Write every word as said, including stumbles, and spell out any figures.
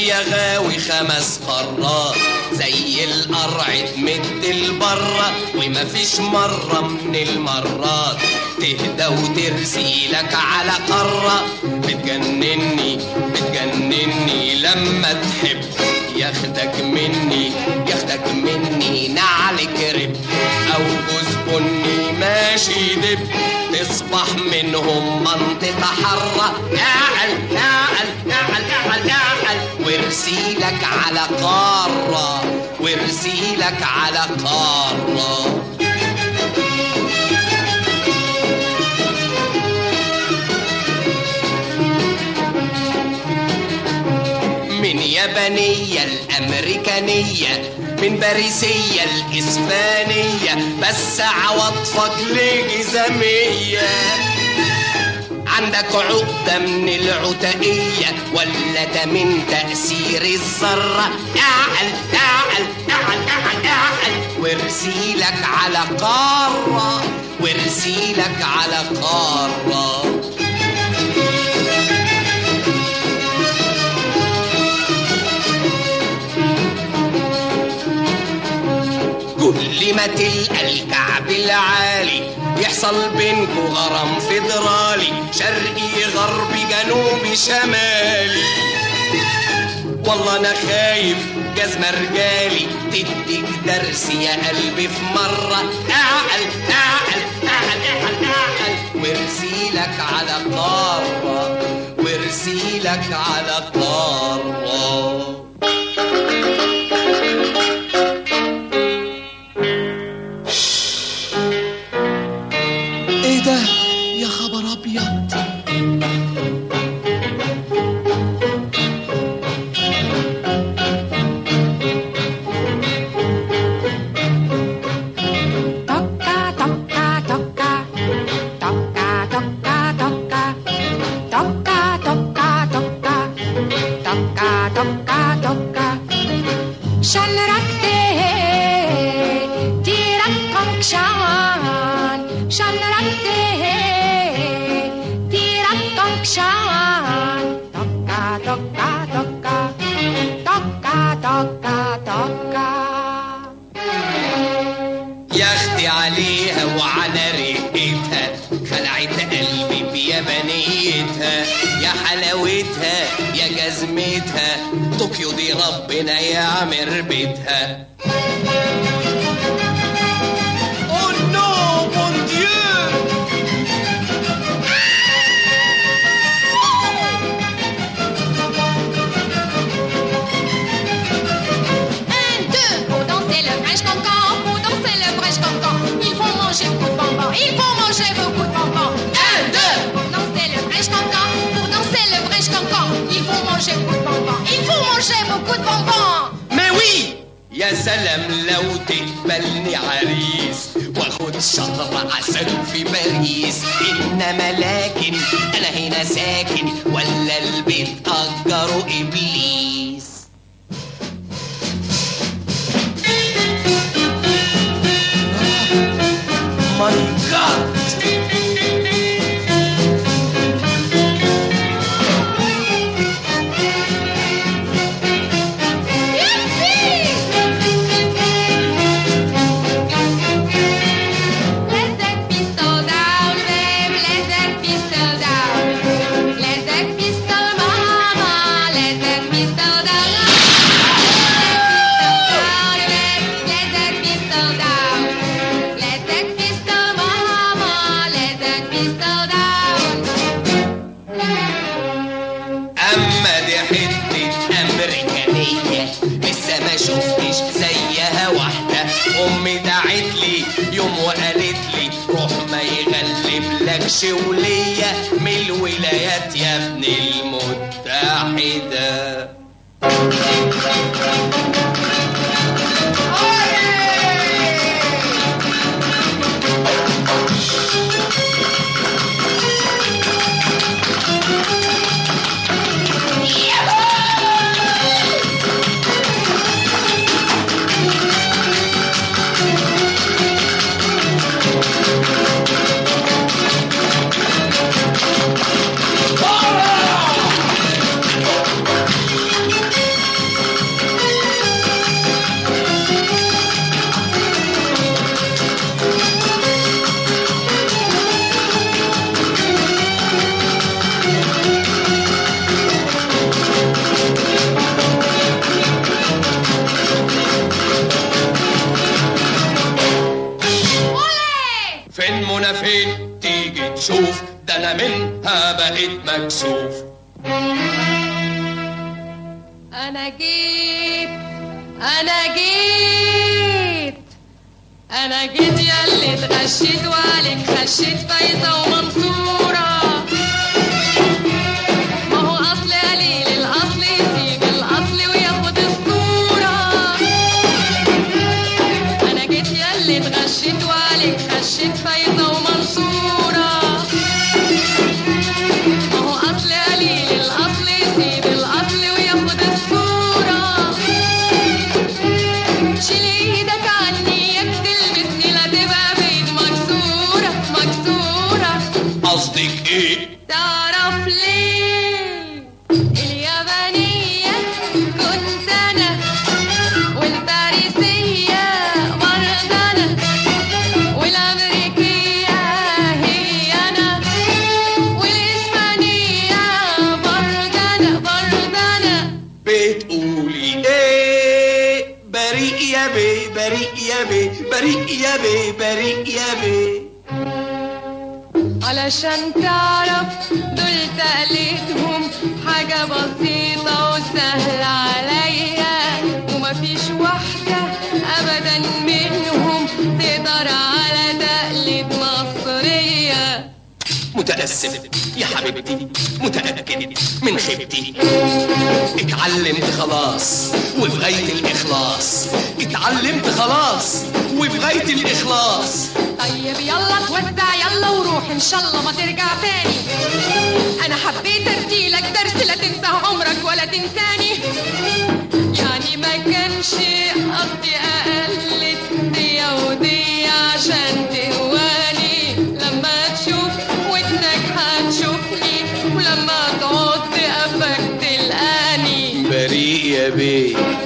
يا غاوي خمس قارات، زي القرع تمد البرة ومفيش مرة من المرات تهدى وترسيلك على قارة. بتجنني بتجنني لما تحب، ياخدك مني ياخدك مني نعل كرب او جوز بني ماشي دب، تصبح منهم منطقة حرة. اعل اعل اعل اعل اعل وارسيلك على قارة، وارسيلك على قارة. من يابانية الأمريكانية، من باريسية الإسبانية، بس عواطفك لجزامية. عندك عقدة من العتائية ولا ده من تأثير الذرة؟ اعقل اعقل اعقل اعقل اعقل وارسيلك على قارة، وارسيلك على قارة. كل ما تلقى الكعب العالي يحصل بينكو غرام فيدرالي، شرقي غربي جنوبي شمالي. والله انا خايف جزمة رجالي تديك درس يا قلبي في مرة. اعقل اعقل اعقل اعقل اعقل وارسيلك على قارة، وارسيلك على قارة. ايه ده يا خبر ابيض؟ ياختي عليها وعلى ريقتها، خلعت قلبي بيابانيتها. يا حلاوتها يا جزمتها، طوكيو دي ربنا يعمر بيتها. Oh non, mon Dieu! Un, deux, pour danser le French cancan, pour danser le French cancan, il faut manger beaucoup de bonbons, il faut manger beaucoup de bonbons. Un, deux, pour danser le French cancan, pour danser le French cancan, il faut manger beaucoup de bonbons, il faut manger beaucoup de bonbons. Mais oui! يا سلام لو تقبلني عريس واخد شهر عسل في باريس. انما لكن انا هنا ساكن ولا البيت اجره ابليس. ماي جاد! اما دي حتة امريكانية لسه ما شفتش زيها واحدة. امي دعتلي يوم وقالتلي روح ما يغلبلكش ولية من الولايات يا ابن المتحدة. بقيت مكسوف. أنا جيت أنا جيت أنا جيت ياللي اتغشيت وعليك خشيت فايزة ومنصورة. ما هو أصل قليل الأصل يسيب الأصل وياخد الصورة. أنا جيت ياللي اتغشيت وعليك خشيت فايزة ومنصورة. ما هو أصل قليل الأصل يسيب الأصل وياخد الصورة. شيل ايدك عني ياك تلمسني لا تبقى بيد مكسورة مكسورة. قصدك ايه؟ تعرف ليه اليابانية كنت أنا والباريسية برضه أنا والأمريكية هي أنا والإسبانية برضه أنا برضه أنا. بتقولي ايه؟ بريء يا بيه بريء يا بيه بريء يا بيه بريء يا بيه. علشان تعرف دول تقليدهم حاجة بسيطة وسهلة عليا، ومفيش واحدة أبدا منهم تقدر على تقليد مصرية. متأسف يا حبيبتي متأكد من خيبتي. اتعلمت خلاص وفي غاية الإخلاص. اتعلمت خلاص وفي غاية الإخلاص. طيب يلا توزع يلا وروح ان شاء الله ما ترجع تاني. انا حبيت اديلك درس لا تنسى عمرك ولا تنساني. يعني ما كانش قصدي اقلد دي ودي عشان تهواني. لما تشوف ودنك هتشوفني ولما تقعد قفك تلقاني. بريء يا بيه